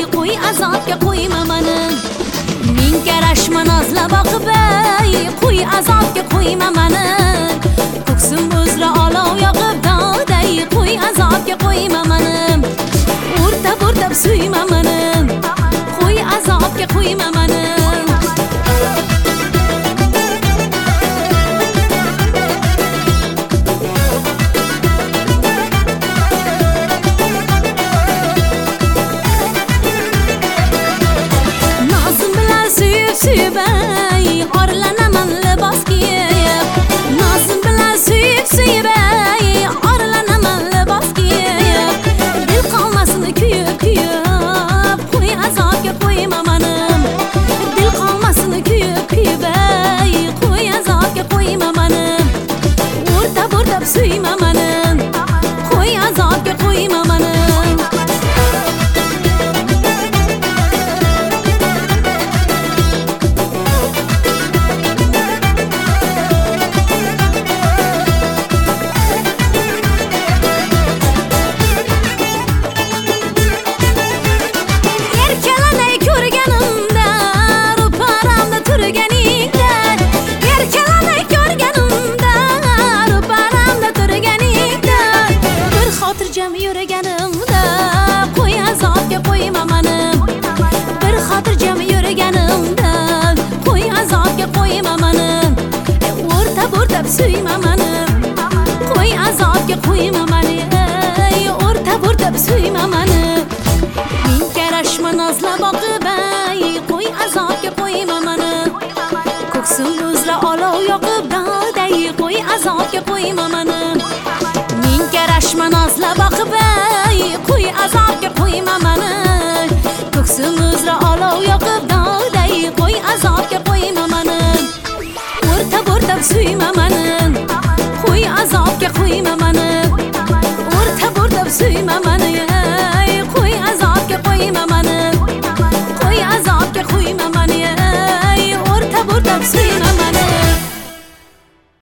qo'y azobga qo'yma meni. Ming karashma nozla boqibay, qo'y azobga qo'yma meni. Ko'ksim o'zra olov yoqib dog'day, qo'y azobga qo'yma meni. O'rtab suyma meni, qo'y azobga qo'yma meni. Suyibay, orlanaman libos kiyib. Nozim bilan suyibay, orlanaman libos kiyib. Dil qolmasin kuyib, qo'y azobga qo'yma meni. Dil qolmasin kuyib, qo'y azobga qo'yma meni. O'rtab suyma meni, qo'y azobga qo'yma meni. Yurganimda qo'y azobga qo'yma meni. Bir xotirjam yurganimda qo'y azobga qo'yma meni. O'rtab suyma meni, qo'y azobga qo'yma meni. O'rtab suyma meni. Ming karashma nozla boqibay, qo'y azobga qo'yma meni. Ko'ksim o'zra olov yoqib dog'day, qo'y azobga qo'yma meni. Ming karashma nozla boqibay, qo'y azobga qo'yma meni. Ko'ksim o'zra olov yoqib dog'day, qo'y azobga qo'yma meni. O'rtab suyma meni, qo'y azobga qo'yma meni.